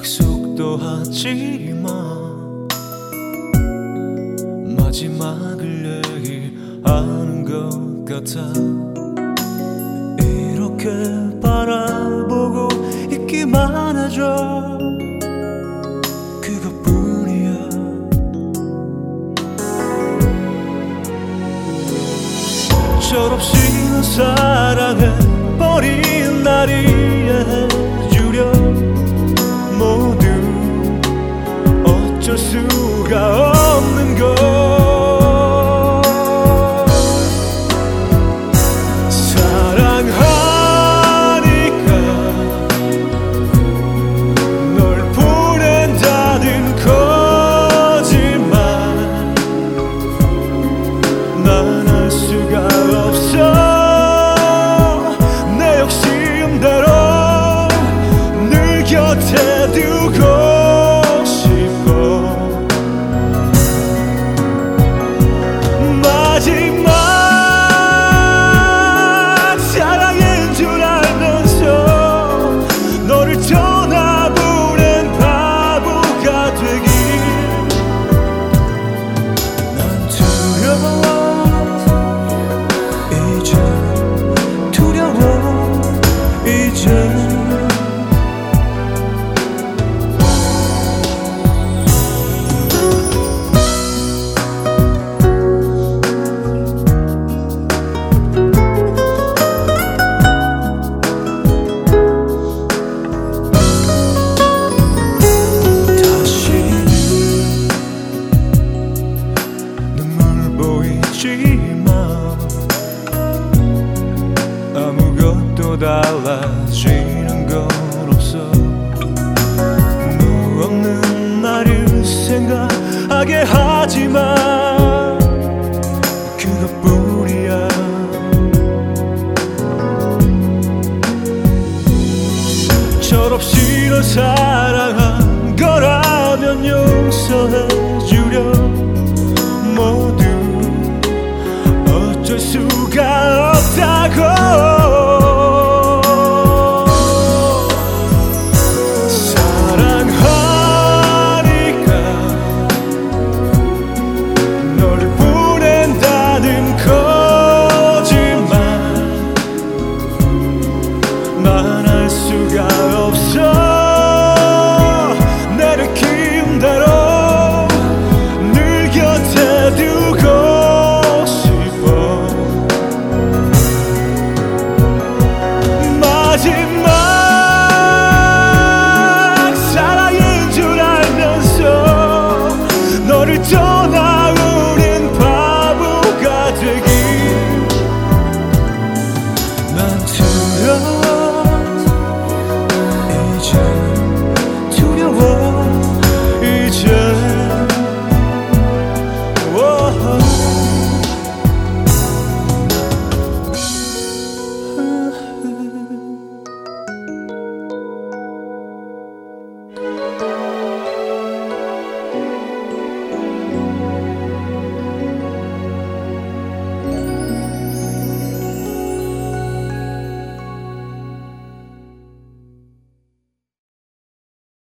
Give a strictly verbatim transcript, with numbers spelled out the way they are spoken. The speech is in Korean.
약속도 하지만 마지막을 얘기하는 것 같아. 이렇게 바라보고 있기만 하죠. 그것뿐이야. 철없이 널 사랑해버린 날 이해해주려 모두 어쩔 수가 없는 걸. 사랑하니까 널 보낸다는 거짓말 난 할 수가 없어. 내 욕심대로 늘 곁에 두고 싶어. 마지막 사랑인 줄 알면서 너를 떠나보낸 바보가 되길. 난 두려워. 이제 두려워. 이제 아무것도 달라지는 건 없어. 너 없는 나를 생각하게 하지만 그것뿐이야. 철없이 널 사랑한 거라면 용서해주려 모두 어쩔 수가 없다고.